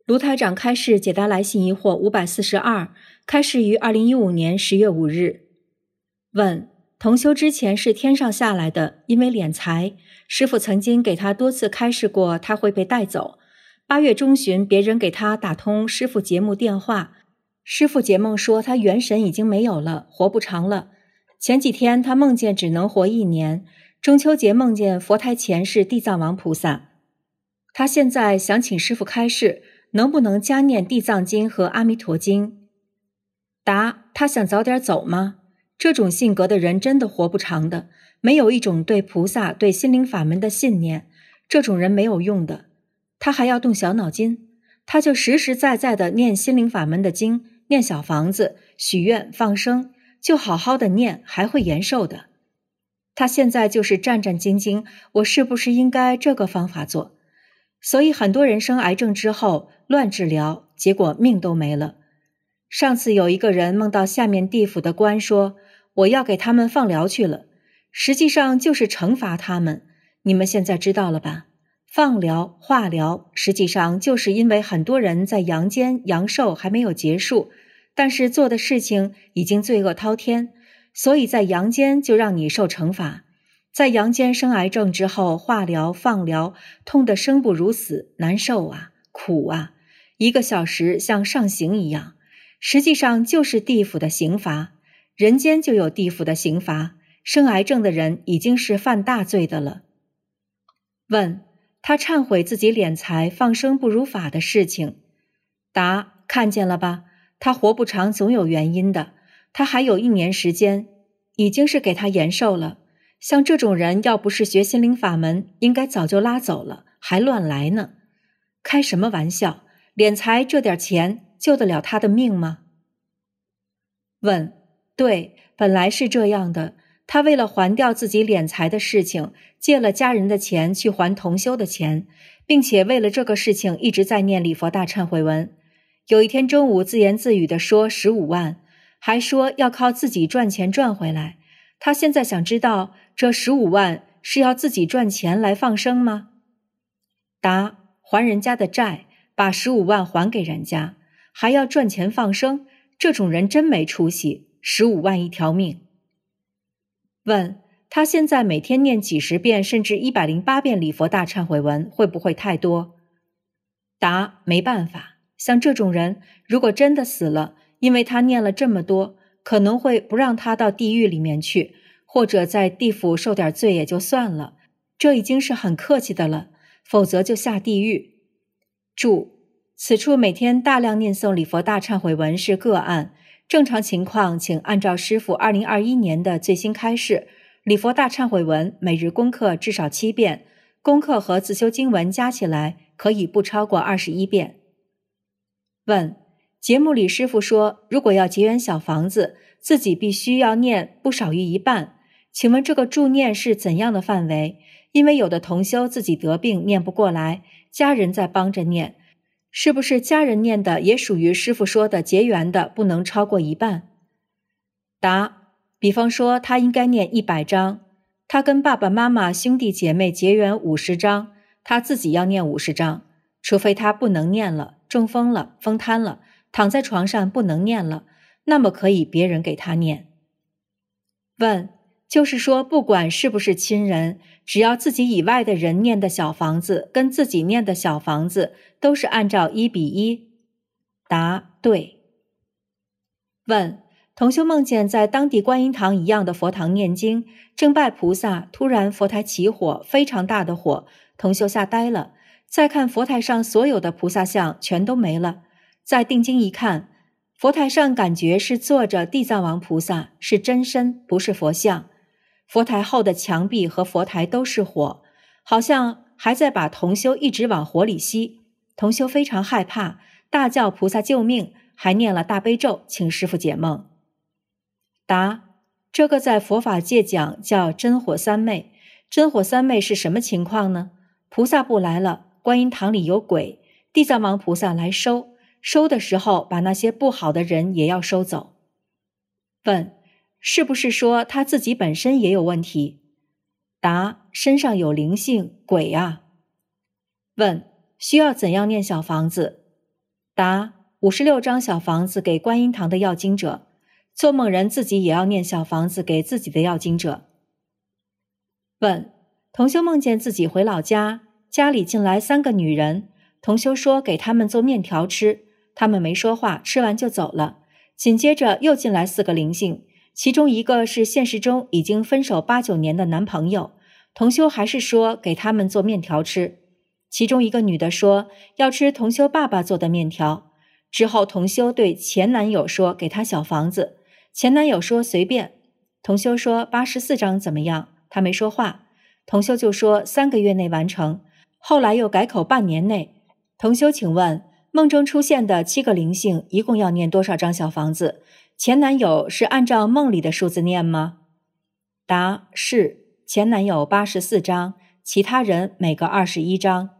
卢台长开示解答来信疑惑542，开示于2015年10月5日。问：同修之前是天上下来的，因为敛财，师父曾经给他多次开示过他会被带走。8月中旬，别人给他打通师父节目电话，师父解梦说他元神已经没有了，活不长了。前几天他梦见只能活1年，中秋节梦见佛台前是地藏王菩萨。他现在想请师父开示，能不能加念地藏经和阿弥陀经？答：他想早点走吗？这种性格的人真的活不长的，没有一种对菩萨、对心灵法门的信念，这种人没有用的。他还要动小脑筋，他就实实在在的念心灵法门的经，念小房子，许愿放生，就好好的念，还会延寿的。他现在就是战战兢兢，我是不是应该这个方法做？所以很多人生癌症之后乱治疗，结果命都没了。上次有一个人梦到下面地府的官说，我要给他们放疗去了，实际上就是惩罚他们。你们现在知道了吧？放疗、化疗，实际上就是因为很多人在阳间阳寿还没有结束，但是做的事情已经罪恶滔天，所以在阳间就让你受惩罚。在阳间生癌症之后，化疗、放疗，痛得生不如死，难受啊，苦啊，1个小时像上刑一样，实际上就是地府的刑罚。人间就有地府的刑罚，生癌症的人已经是犯大罪的了。问：他忏悔自己敛财放生不如法的事情。答：看见了吧，他活不长总有原因的，他还有1年时间，已经是给他延寿了。像这种人要不是学心灵法门，应该早就拉走了，还乱来呢。开什么玩笑，敛财这点钱救得了他的命吗？问：对，本来是这样的，他为了还掉自己敛财的事情，借了家人的钱去还同修的钱，并且为了这个事情一直在念礼佛大忏悔文。有一天中午自言自语地说15万，还说要靠自己赚钱赚回来。他现在想知道，这15万是要自己赚钱来放生吗？答：还人家的债，把15万还给人家，还要赚钱放生，这种人真没出息，15万一条命。问：他现在每天念几十遍甚至108遍礼佛大忏悔文，会不会太多？答：没办法，像这种人如果真的死了，因为他念了这么多，可能会不让他到地狱里面去，或者在地府受点罪也就算了，这已经是很客气的了，否则就下地狱。注：此处每天大量念诵礼佛大忏悔文是个案，正常情况请按照师父2021年的最新开示，礼佛大忏悔文每日功课至少7遍，功课和自修经文加起来可以不超过21遍。问：节目里师父说，如果要结缘小房子，自己必须要念不少于1半，请问这个助念是怎样的范围？因为有的同修自己得病念不过来，家人在帮着念，是不是家人念的也属于师父说的结缘的不能超过1半？答：比方说他应该念100章，他跟爸爸妈妈兄弟姐妹结缘50章，他自己要念50章，除非他不能念了，中风了，风瘫了，躺在床上不能念了，那么可以别人给他念。问：就是说不管是不是亲人，只要自己以外的人念的小房子跟自己念的小房子都是按照1比1？答：对。问：同修梦见在当地观音堂一样的佛堂念经，正拜菩萨，突然佛台起火，非常大的火，同修吓呆了，再看佛台上所有的菩萨像全都没了，再定睛一看，佛台上感觉是坐着地藏王菩萨，是真身，不是佛像。佛台后的墙壁和佛台都是火，好像还在把同修一直往火里吸。同修非常害怕，大叫菩萨救命，还念了大悲咒，请师父解梦。答：这个在佛法界讲叫真火三昧。真火三昧是什么情况呢？菩萨不来了，观音堂里有鬼，地藏王菩萨来收的时候把那些不好的人也要收走。问：是不是说他自己本身也有问题？答：身上有灵性，鬼啊。问：需要怎样念小房子？ 答：56张小房子给观音堂的要经者，做梦人自己也要念小房子给自己的要经者。问：同修梦见自己回老家，家里进来3个女人，同修说给他们做面条吃，他们没说话，吃完就走了。紧接着又进来4个灵性，其中一个是现实中已经分手8、9年的男朋友，同修还是说给他们做面条吃。其中一个女的说要吃同修爸爸做的面条。之后同修对前男友说给他小房子，前男友说随便。同修说84张怎么样？他没说话。同修就说3个月内完成，后来又改口半年内。同修请问，梦中出现的7个灵性一共要念多少张小房子？前男友是按照梦里的数字念吗？答：是，前男友84张，其他人每个21张。